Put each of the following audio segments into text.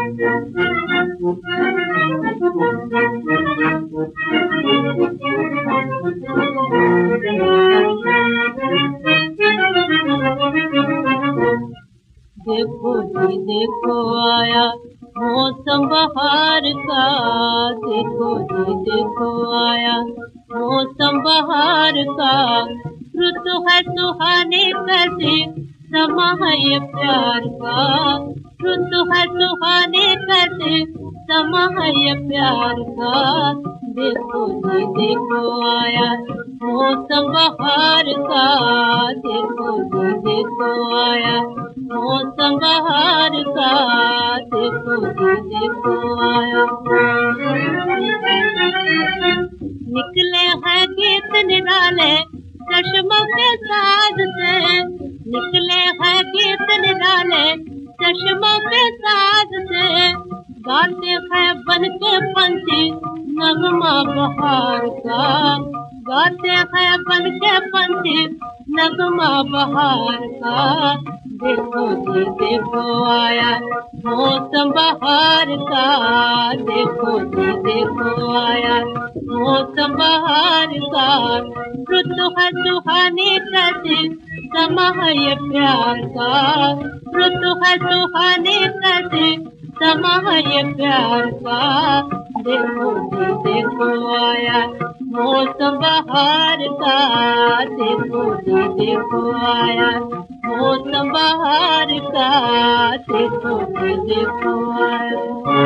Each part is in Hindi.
देखो जी देखो आया मौसम बहार का, देखो जी देखो आया मौसम बहार का। ऋतु है सुहाने कैसे समा है ये प्यार का, ऋतु है सुहाने कैसे समा है ये प्यार का। देखो जी देखो आया मौसम बहार का, देखो जी देखो आया मौसम बहार का। देखो जी देखो आया। निकले हैं गीत निराले चश्मों के साज से, निकले हैं गीत निराले चश्मों के साज से। गाते हैं बन के पंछी नगमा बहार का, गाते हैं बन के पंछी नगमा बहार का। देखो जी देखो आया मौसम बहार का, देखो जी देखो आया मौसम बहार का। ऋतु है सुहानी कैसे समा है ये प्यार का, ऋतु है सुहानी कैसे समा है ये प्यार का। देखो जी देखो आया मौसम बहार का, देखो जी देखो आया मौसम बहार का। देखो जी देखो आया।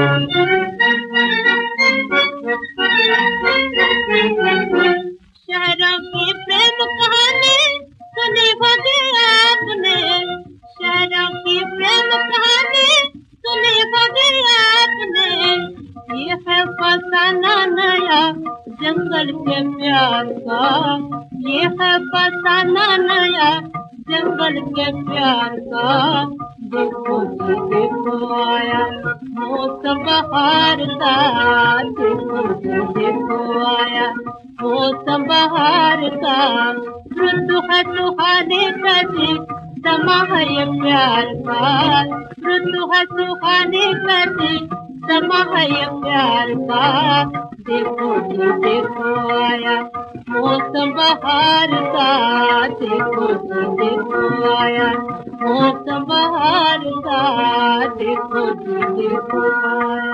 शहरों की प्रेम कहानी सुनी होगी आपने, शहरों की प्रेम कहानी सुनी होगी आपने। ये है फसाना नया जंगल के प्यार का, ये है फसाना नया जंगल के प्यार का। देखो जी देखो आया मौसम बहार का, देखो जी देखो आया मौसम बहार का। ऋतु है सुहाने कैसे समा है ये प्यार का, ऋतु है सुहाने कैसे समा है ये प्यार का। देखो जी देखो आया मौसम बहार का, देखो जी देखो आया मौसम बहार का। देखो जी देखो आया।